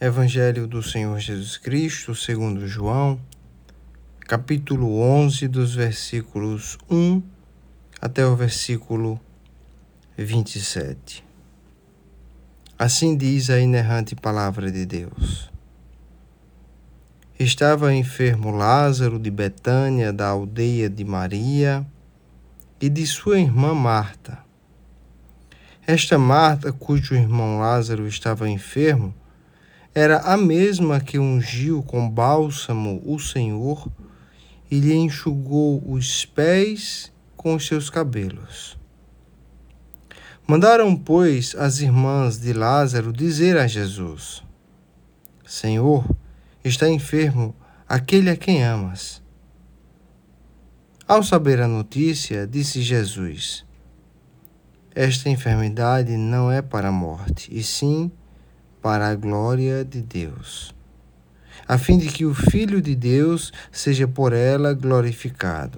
Evangelho do Senhor Jesus Cristo, segundo João, capítulo 11, dos versículos 1 até o versículo 27. Assim diz a inerrante palavra de Deus. Estava enfermo Lázaro de Betânia, da aldeia de Maria e de sua irmã Marta. Esta Marta, cujo irmão Lázaro estava enfermo, era a mesma que ungiu com bálsamo o Senhor e lhe enxugou os pés com os seus cabelos. Mandaram, pois, as irmãs de Lázaro dizer a Jesus: Senhor, está enfermo aquele a quem amas. Ao saber a notícia, disse Jesus: Esta enfermidade não é para a morte, e sim para a glória de Deus, a fim de que o Filho de Deus seja por ela glorificado.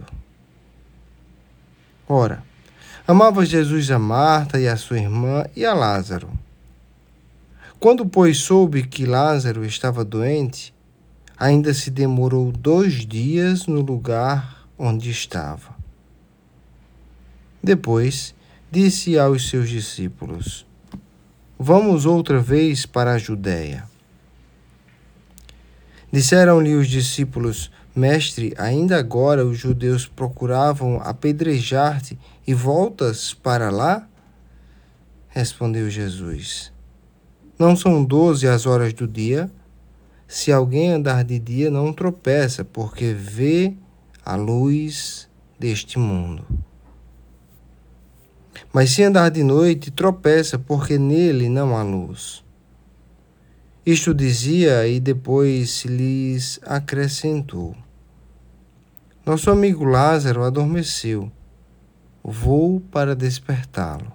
Ora, amava Jesus a Marta e a sua irmã e a Lázaro. Quando, pois, soube que Lázaro estava doente, ainda se demorou 2 dias no lugar onde estava. Depois, disse aos seus discípulos: Vamos outra vez para a Judéia. Disseram-lhe os discípulos: Mestre, ainda agora os judeus procuravam apedrejar-te e voltas para lá? Respondeu Jesus: Não são 12 as horas do dia? Se alguém andar de dia, não tropeça, porque vê a luz deste mundo. Mas se andar de noite, tropeça, porque nele não há luz. Isto dizia e depois lhes acrescentou: Nosso amigo Lázaro adormeceu. Vou para despertá-lo.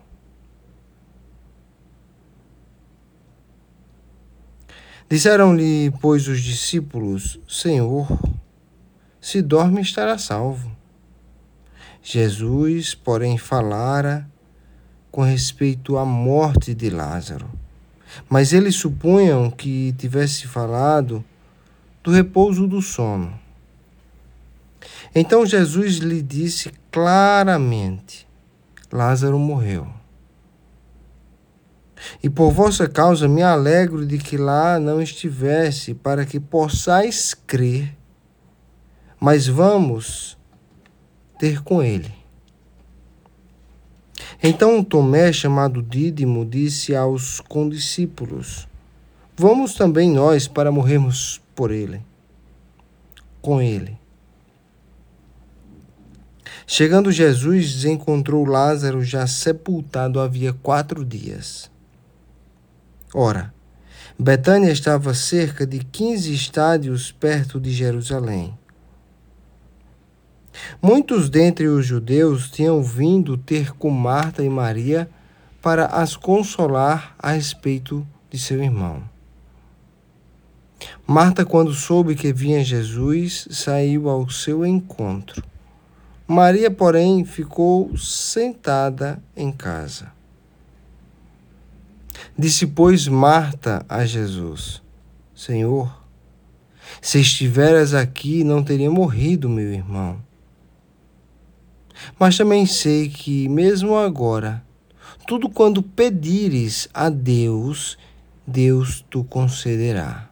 Disseram-lhe, pois, os discípulos: Senhor, se dorme, estará salvo. Jesus, porém, falara com respeito à morte de Lázaro, mas eles supunham que tivesse falado do repouso do sono. Então Jesus lhe disse claramente: Lázaro morreu. E por vossa causa me alegro de que lá não estivesse, para que possais crer. Mas vamos ter com ele. Então Tomé, chamado Dídimo, disse aos condiscípulos: Vamos também nós para morrermos com ele. Chegando Jesus, encontrou Lázaro já sepultado havia 4 dias. Ora, Betânia estava cerca de 15 estádios perto de Jerusalém. Muitos dentre os judeus tinham vindo ter com Marta e Maria para as consolar a respeito de seu irmão. Marta, quando soube que vinha Jesus, saiu ao seu encontro. Maria, porém, ficou sentada em casa. Disse, pois, Marta a Jesus: Senhor, se estiveras aqui, não teria morrido meu irmão. Mas também sei que, mesmo agora, tudo quanto pedires a Deus, Deus te concederá.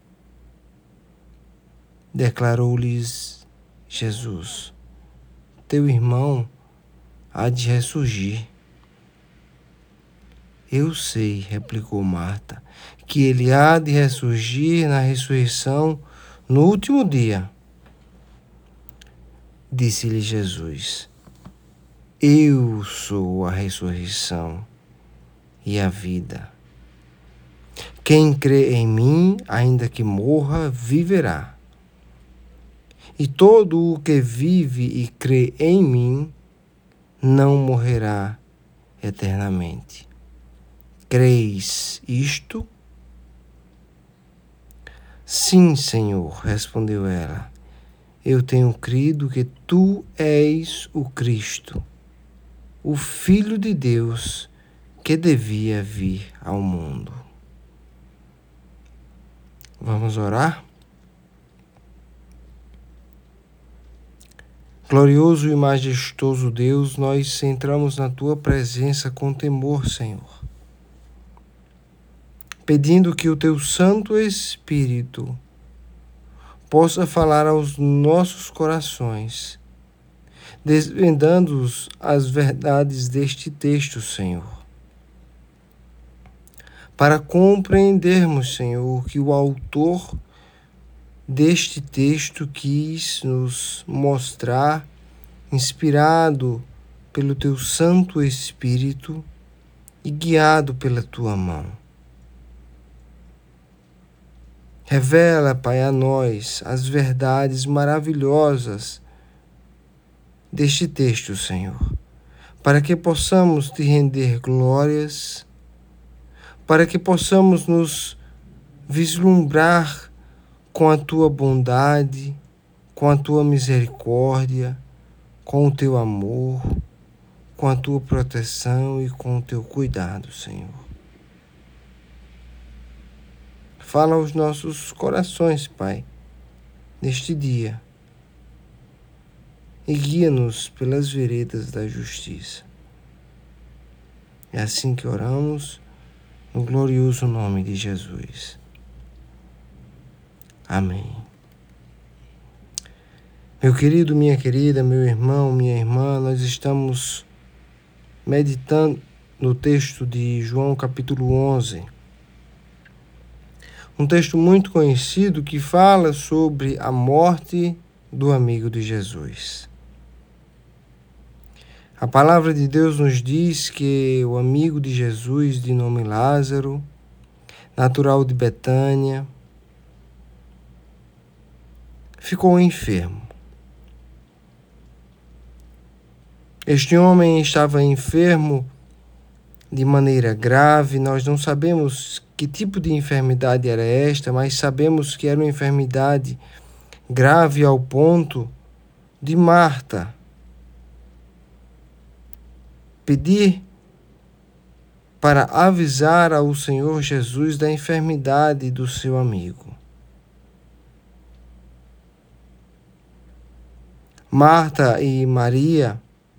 Declarou-lhes Jesus: Teu irmão há de ressurgir. Eu sei, replicou Marta, que ele há de ressurgir na ressurreição no último dia. Disse-lhe Jesus: Eu sou a ressurreição e a vida. Quem crê em mim, ainda que morra, viverá. E todo o que vive e crê em mim não morrerá eternamente. Creis isto? Sim, Senhor, respondeu ela. Eu tenho crido que tu és o Cristo, o Filho de Deus, que devia vir ao mundo. Vamos orar? Glorioso e majestoso Deus, nós entramos na Tua presença com temor, Senhor, pedindo que o Teu Santo Espírito possa falar aos nossos corações, desvendando as verdades deste texto, Senhor, para compreendermos, Senhor, que o autor deste texto quis nos mostrar, inspirado pelo Teu Santo Espírito e guiado pela Tua mão. Revela, Pai, a nós as verdades maravilhosas deste texto, Senhor, para que possamos Te render glórias, para que possamos nos vislumbrar com a Tua bondade, com a Tua misericórdia, com o Teu amor, com a Tua proteção e com o Teu cuidado, Senhor. Fala aos nossos corações, Pai, neste dia, e guia-nos pelas veredas da justiça. É assim que oramos, no glorioso nome de Jesus. Amém. Meu querido, minha querida, meu irmão, minha irmã, nós estamos meditando no texto de João capítulo 11. Um texto muito conhecido que fala sobre a morte do amigo de Jesus. A palavra de Deus nos diz que o amigo de Jesus, de nome Lázaro, natural de Betânia, ficou enfermo. Este homem estava enfermo de maneira grave. Nós não sabemos que tipo de enfermidade era esta, mas sabemos que era uma enfermidade grave ao ponto de Marta pedir para avisar ao Senhor Jesus da enfermidade do seu amigo. Marta e Maria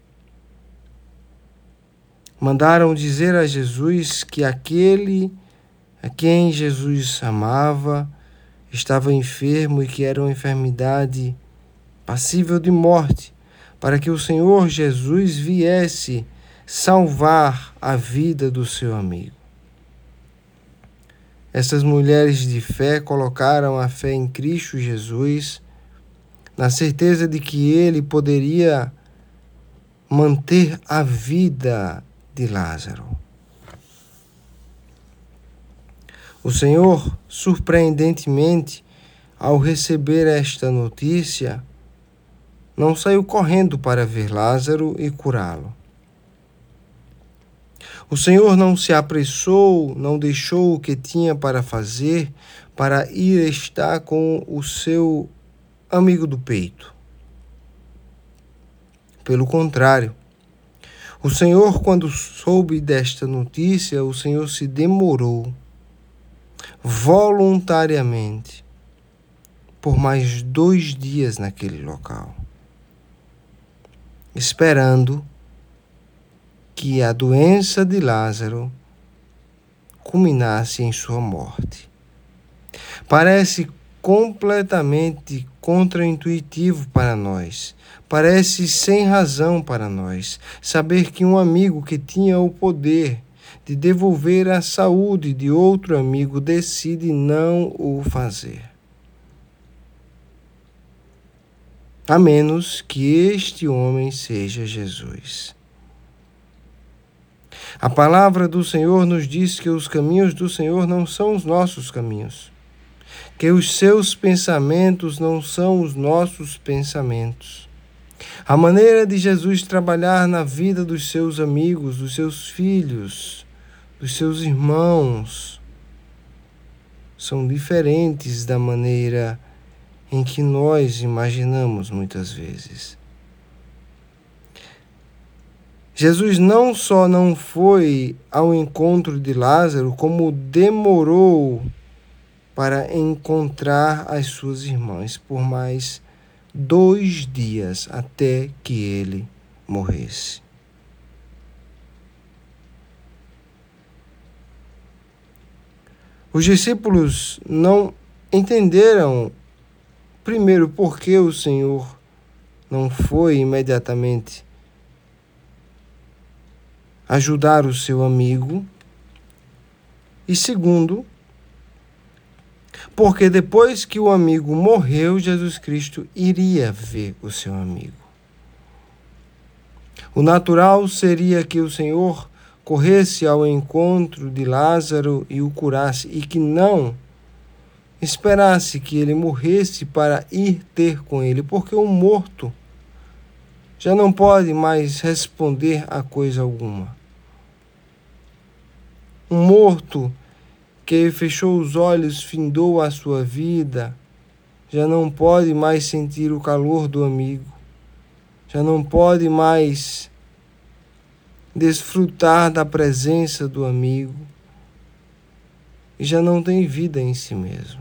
mandaram dizer a Jesus que aquele a quem Jesus amava estava enfermo e que era uma enfermidade passível de morte, para que o Senhor Jesus viesse salvar a vida do seu amigo. Essas mulheres de fé colocaram a fé em Cristo Jesus, na certeza de que Ele poderia manter a vida de Lázaro. O Senhor, surpreendentemente, ao receber esta notícia, não saiu correndo para ver Lázaro e curá-lo. O Senhor não se apressou, não deixou o que tinha para fazer para ir estar com o seu amigo do peito. Pelo contrário, o Senhor, quando soube desta notícia, o Senhor se demorou voluntariamente por mais 2 dias naquele local, esperando que a doença de Lázaro culminasse em sua morte. Parece completamente contraintuitivo para nós, parece sem razão para nós, saber que um amigo que tinha o poder de devolver a saúde de outro amigo decide não o fazer. A menos que este homem seja Jesus. A palavra do Senhor nos diz que os caminhos do Senhor não são os nossos caminhos, que os seus pensamentos não são os nossos pensamentos. A maneira de Jesus trabalhar na vida dos seus amigos, dos seus filhos, dos seus irmãos, são diferentes da maneira em que nós imaginamos muitas vezes. Jesus não só não foi ao encontro de Lázaro, como demorou para encontrar as suas irmãs por mais 2 dias até que ele morresse. Os discípulos não entenderam, primeiro, por que o Senhor não foi imediatamente ajudar o seu amigo. E segundo, porque depois que o amigo morreu, Jesus Cristo iria ver o seu amigo. O natural seria que o Senhor corresse ao encontro de Lázaro e o curasse, e que não esperasse que ele morresse para ir ter com ele, porque o morto já não pode mais responder a coisa alguma. Um morto que fechou os olhos, findou a sua vida, já não pode mais sentir o calor do amigo, já não pode mais desfrutar da presença do amigo e já não tem vida em si mesmo.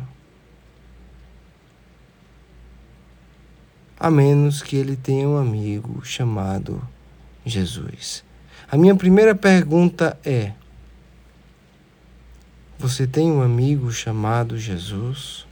A menos que ele tenha um amigo chamado Jesus. A minha primeira pergunta é: você tem um amigo chamado Jesus?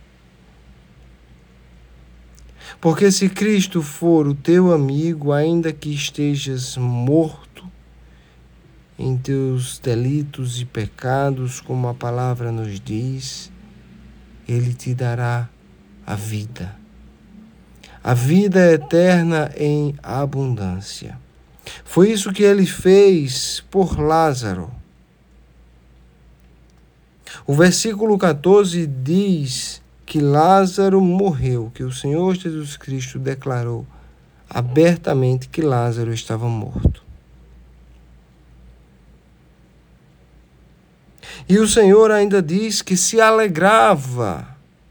Porque se Cristo for o teu amigo, ainda que estejas morto em teus delitos e pecados, como a palavra nos diz, Ele te dará a vida eterna em abundância. Foi isso que Ele fez por Lázaro. O versículo 14 diz que Lázaro morreu, que o Senhor Jesus Cristo declarou abertamente que Lázaro estava morto. E o Senhor ainda diz que se alegrava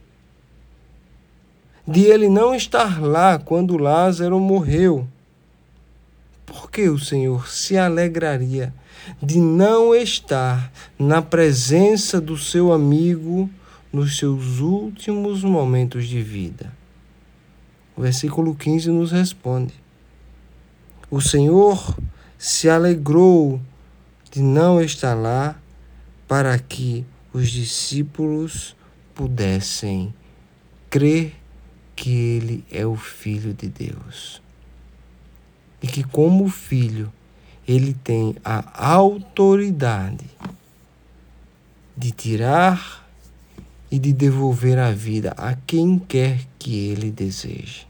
de ele não estar lá quando Lázaro morreu. Por que o Senhor se alegraria de não estar na presença do seu amigo nos seus últimos momentos de vida? O versículo 15 nos responde: o Senhor se alegrou de não estar lá para que os discípulos pudessem crer que Ele é o Filho de Deus. E que, como Filho, Ele tem a autoridade de tirar e de devolver a vida a quem quer que Ele deseje.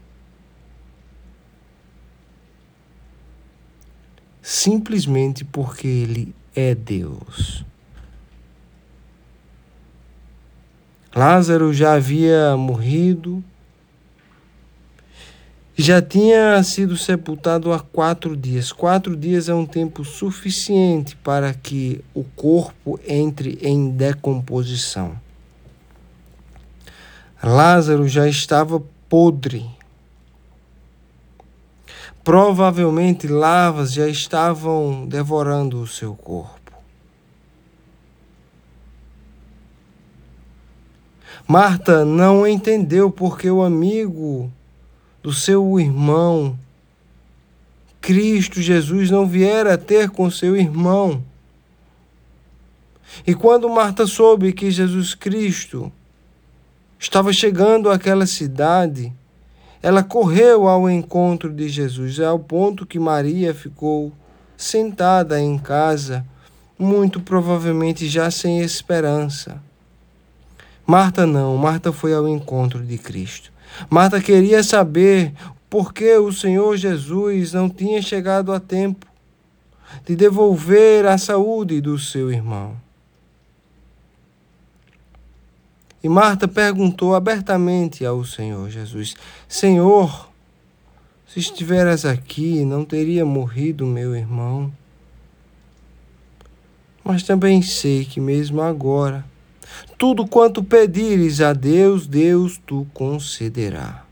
Simplesmente porque Ele é Deus. Lázaro já havia morrido e já tinha sido sepultado há 4 dias. 4 dias é um tempo suficiente para que o corpo entre em decomposição. Lázaro já estava podre. Provavelmente larvas já estavam devorando o seu corpo. Marta não entendeu porque o amigo do seu irmão, Cristo Jesus, não viera ter com seu irmão. E quando Marta soube que Jesus Cristo estava chegando àquela cidade, ela correu ao encontro de Jesus, ao ponto que Maria ficou sentada em casa, muito provavelmente já sem esperança. Marta não, Marta foi ao encontro de Cristo. Marta queria saber por que o Senhor Jesus não tinha chegado a tempo de devolver a saúde do seu irmão. E Marta perguntou abertamente ao Senhor Jesus: Senhor, se estiveras aqui, não teria morrido meu irmão? Mas também sei que mesmo agora, tudo quanto pedires a Deus, Deus tu concederá.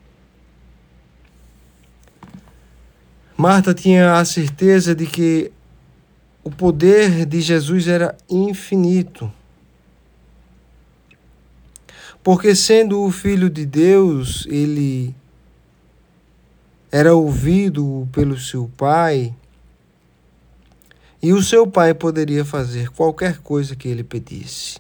Marta tinha a certeza de que o poder de Jesus era infinito. Porque sendo o Filho de Deus, ele era ouvido pelo seu Pai, e o seu Pai poderia fazer qualquer coisa que ele pedisse.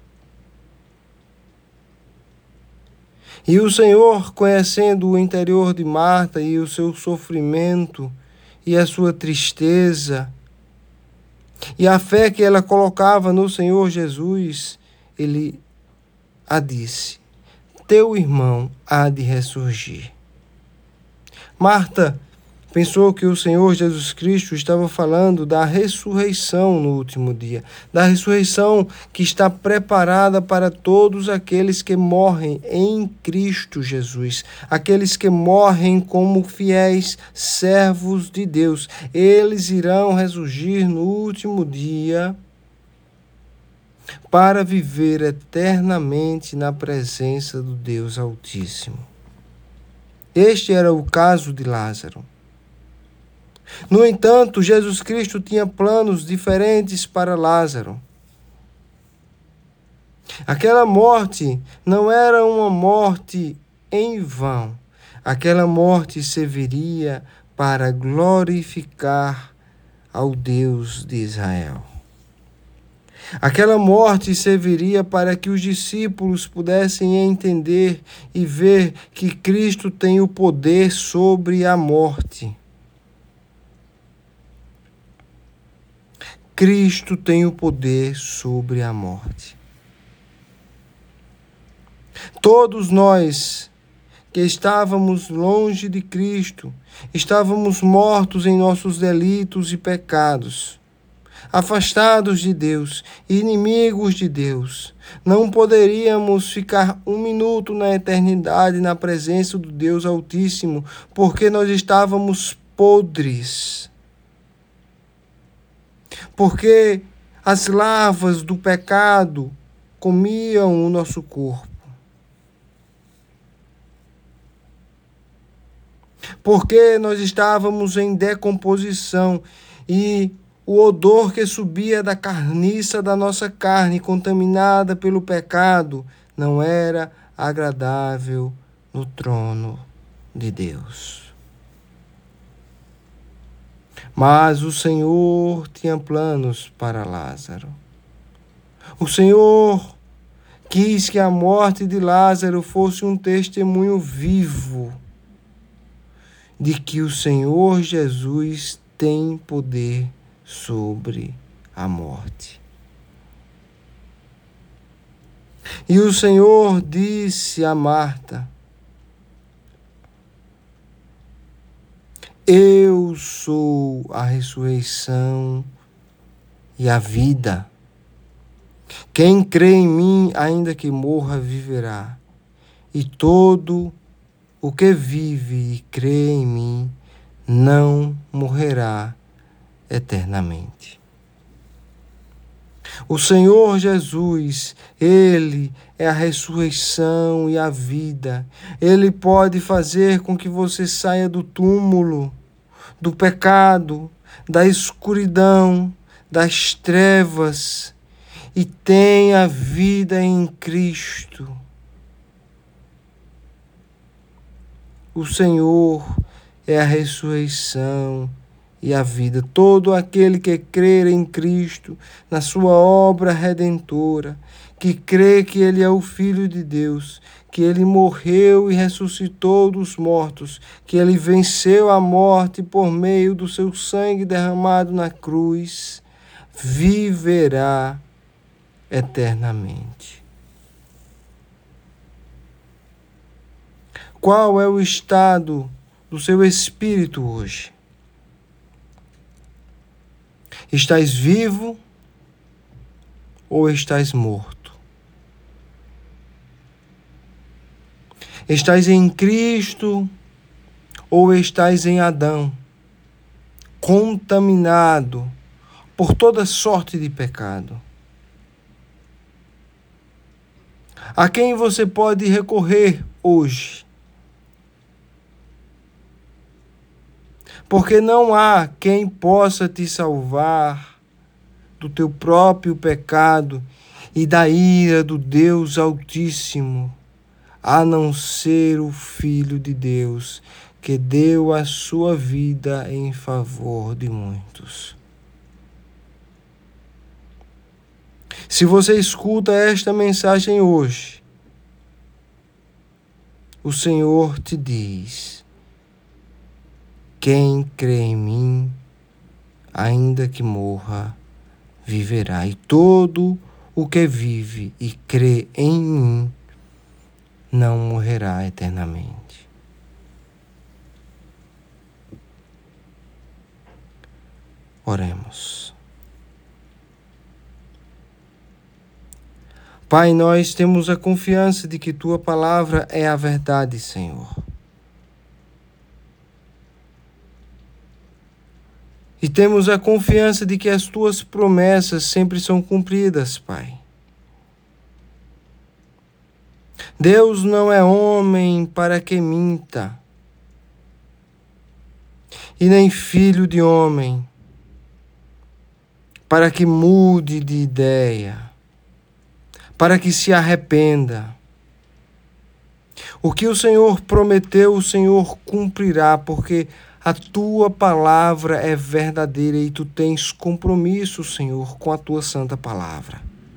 E o Senhor, conhecendo o interior de Marta e o seu sofrimento e a sua tristeza, e a fé que ela colocava no Senhor Jesus, ele a disse: teu irmão há de ressurgir. Marta pensou que o Senhor Jesus Cristo estava falando da ressurreição no último dia, da ressurreição que está preparada para todos aqueles que morrem em Cristo Jesus, aqueles que morrem como fiéis servos de Deus. Eles irão ressurgir no último dia para viver eternamente na presença do Deus Altíssimo. Este era o caso de Lázaro. No entanto, Jesus Cristo tinha planos diferentes para Lázaro. Aquela morte não era uma morte em vão. Aquela morte serviria para glorificar ao Deus de Israel. Aquela morte serviria para que os discípulos pudessem entender e ver que Cristo tem o poder sobre a morte. Cristo tem o poder sobre a morte. Todos nós que estávamos longe de Cristo, estávamos mortos em nossos delitos e pecados, afastados de Deus, inimigos de Deus. Não poderíamos ficar um minuto na eternidade na presença do Deus Altíssimo, porque nós estávamos podres. Porque as larvas do pecado comiam o nosso corpo. Porque nós estávamos em decomposição e o odor que subia da carniça da nossa carne, contaminada pelo pecado, não era agradável no trono de Deus. Mas o Senhor tinha planos para Lázaro. O Senhor quis que a morte de Lázaro fosse um testemunho vivo de que o Senhor Jesus tem poder sobre a morte. E o Senhor disse a Marta: eu sou a ressurreição e a vida. Quem crê em mim, ainda que morra, viverá. E todo o que vive e crê em mim não morrerá eternamente. O Senhor Jesus, Ele é a ressurreição e a vida. Ele pode fazer com que você saia do túmulo, do pecado, da escuridão, das trevas e tenha vida em Cristo. O Senhor é a ressurreição e a vida. Todo aquele que crer em Cristo, na sua obra redentora, que crê que Ele é o Filho de Deus, que Ele morreu e ressuscitou dos mortos, que Ele venceu a morte por meio do seu sangue derramado na cruz, viverá eternamente. Qual é o estado do seu espírito hoje? Estás vivo ou estás morto? Estás em Cristo ou estás em Adão, contaminado por toda sorte de pecado? A quem você pode recorrer hoje? Porque não há quem possa te salvar do teu próprio pecado e da ira do Deus Altíssimo, a não ser o Filho de Deus, que deu a sua vida em favor de muitos. Se você escuta esta mensagem hoje, o Senhor te diz: quem crê em mim, ainda que morra, viverá. E todo o que vive e crê em mim não morrerá eternamente. Oremos. Pai, nós temos a confiança de que Tua palavra é a verdade, Senhor. E temos a confiança de que as Tuas promessas sempre são cumpridas, Pai. Deus não é homem para que minta, e nem filho de homem para que mude de ideia, para que se arrependa. O que o Senhor prometeu, o Senhor cumprirá, porque a Tua palavra é verdadeira e Tu tens compromisso, Senhor, com a Tua santa palavra.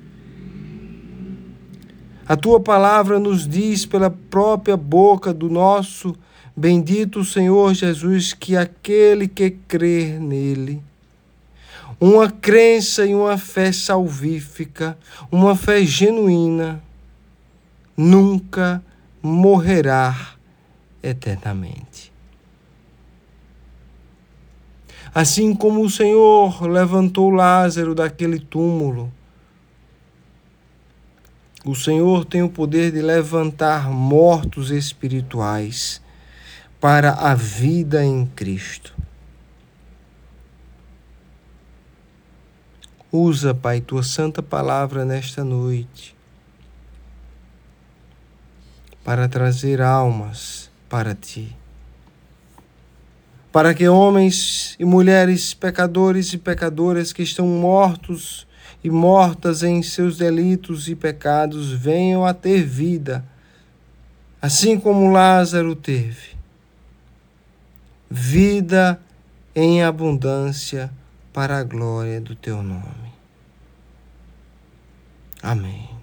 A Tua palavra nos diz pela própria boca do nosso bendito Senhor Jesus que aquele que crer nele, uma crença e uma fé salvífica, uma fé genuína, nunca morrerá eternamente. Assim como o Senhor levantou Lázaro daquele túmulo, o Senhor tem o poder de levantar mortos espirituais para a vida em Cristo. Usa, Pai, Tua santa palavra nesta noite para trazer almas para Ti, para que homens e mulheres, pecadores e pecadoras que estão mortos e mortas em seus delitos e pecados venham a ter vida, assim como Lázaro teve. Vida em abundância para a glória do Teu nome. Amém.